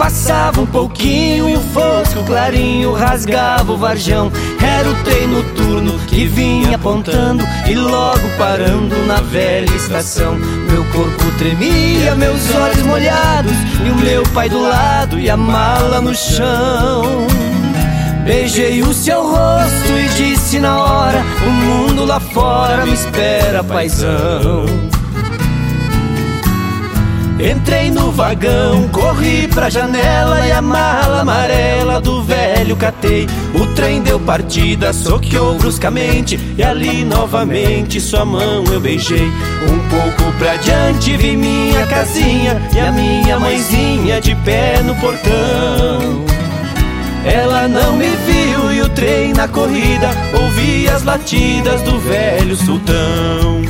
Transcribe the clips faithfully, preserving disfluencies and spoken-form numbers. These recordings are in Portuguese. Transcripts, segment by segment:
passava um pouquinho e o fosco clarinho rasgava o varjão. Era o trem noturno que vinha apontando e logo parando na velha estação. Meu corpo tremia, meus olhos molhados e o meu pai do lado e a mala no chão. Beijei o seu rosto e disse na hora: o mundo lá fora me espera, paizão. Entrei no vagão, corri pra janela e a mala amarela do velho catei. O trem deu partida, soqueou bruscamente e ali novamente sua mão eu beijei. Um pouco pra diante vi minha casinha e a minha mãezinha de pé no portão. Ela não me viu e o trem na corrida ouvi as latidas do velho sultão.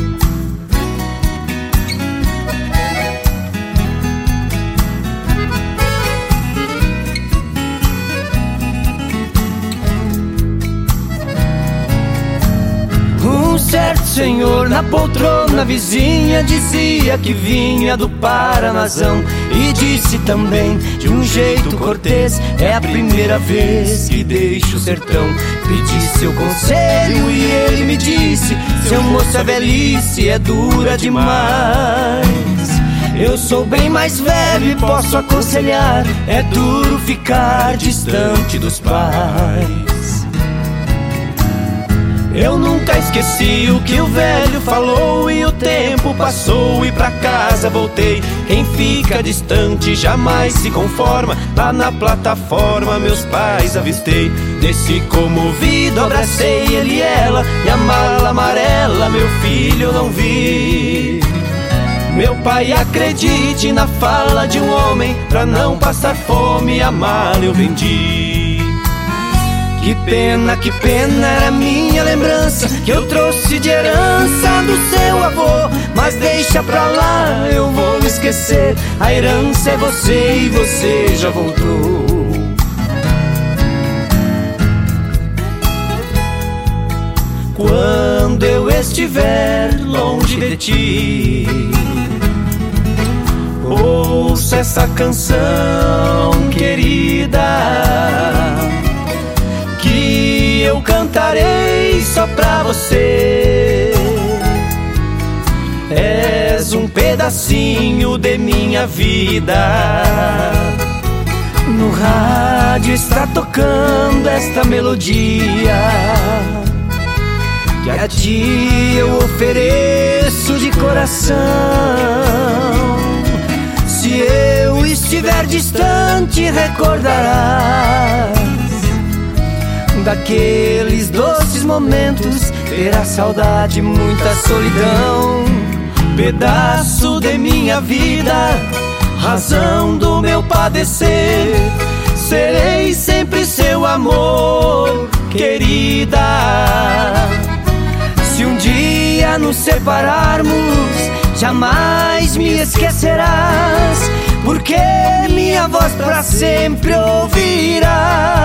Um certo senhor na poltrona vizinha dizia que vinha do Paranazão e disse também de um jeito cortês: é a primeira vez que deixo o sertão. Pedi seu conselho e ele me disse: seu moço, a velhice é dura demais. Eu sou bem mais velho e posso aconselhar: é duro ficar distante dos pais. Eu nunca esqueci o que o velho falou e o tempo passou e pra casa voltei. Quem fica distante jamais se conforma. Lá na plataforma meus pais avistei. Desci comovido, abracei ele e ela e a mala amarela, meu filho, eu não vi. Meu pai, acredite na fala de um homem, pra não passar fome a mala eu vendi. Que pena, que pena, era minha lembrança que eu trouxe de herança do seu avô. Mas deixa pra lá, eu vou esquecer. A herança é você e você já voltou. Quando eu estiver longe de ti, ouça essa canção, querida, que eu cantarei só pra você. És um pedacinho de minha vida. No rádio está tocando esta melodia que a ti eu ofereço de coração. Se eu estiver distante, recordarás daqueles doces momentos, terá saudade, muita solidão. Pedaço de minha vida, razão do meu padecer. Serei sempre seu amor, querida. Se um dia nos separarmos, jamais me esquecerás, porque minha voz pra sempre ouvirás.